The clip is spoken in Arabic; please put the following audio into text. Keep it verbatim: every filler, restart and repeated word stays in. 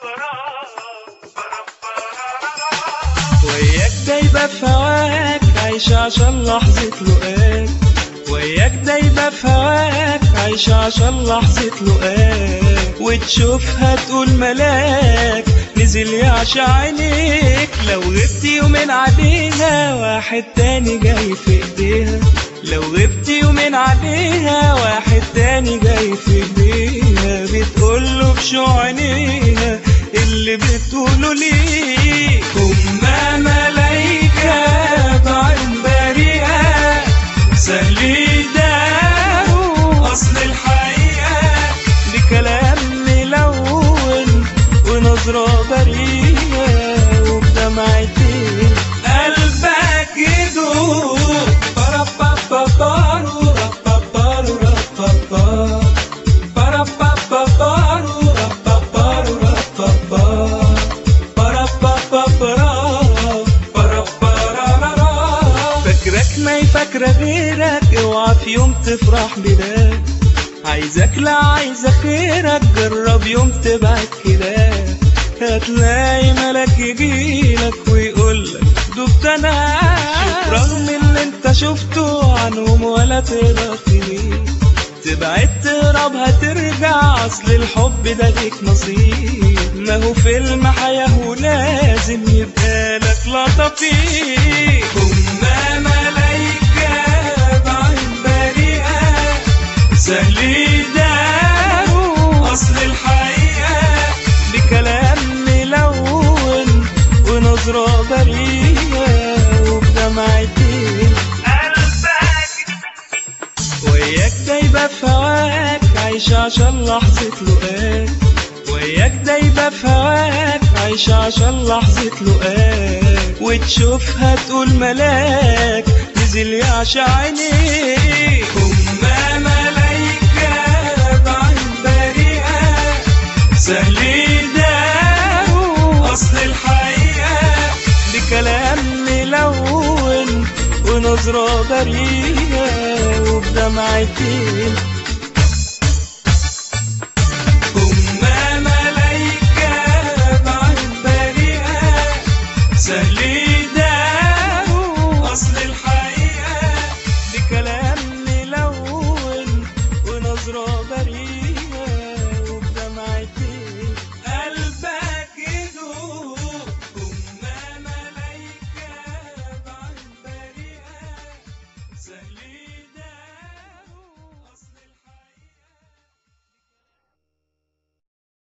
وياك دايبة في هواك عايشة عشان لحظة لقاك، وياك دايبة في هواك عايشة عشان لحظة لقاك، وتشوفها تقول ملاك نزل يعشى عينيك. لو غبت يومين عليها واحد تاني جاي في ايديها، لو غبت يومين عليها واحد تاني جاي في ايديها، بتقوله بشوق عينيها اللي بتقوله ليه. هما ملايكة بعين بريئة سهل يداروا أصل الحقيقة بكلام ملون ونظرة بريئة وبدمعتين قلبك يدوب. بارابابابارو رابابارو رابابا بارابابابارو رابابارو رابابا بارابابابارا بارابارارارا. فاكرك ما يفكر غيرك، اوعى في يوم تفرح بده، عايزك لا عايزة خيرك، جرب يوم تبعد كده، هتلاقي ملك يجيلك ويقولك دبت انا. شوف رغم اللي انت شفته عنهم ولا تقدر تميل، تبعد تهرب هترجع، اصل الحب ده ليك نصيب، ما هو فيلم حياة ولازم يبقى لك لقطة فيه. هما ملايكة بعين بريئة سهل يداروا أصل الحقيقة بكلام ملون ونظرة بريئة وبدمعتين قلبك. وياك دايبة في هواك عايشة عشان لحظة لقاك، وياك دايبة في هواك عايشة عشان لحظة لقاك، وتشوفها تقول ملاك نزل يعشى عينيك. هما ملايكة بعين بريئة سهل يداروا أصل الحقيقة بكلام ملون ونظرة بريئة وبدمعتين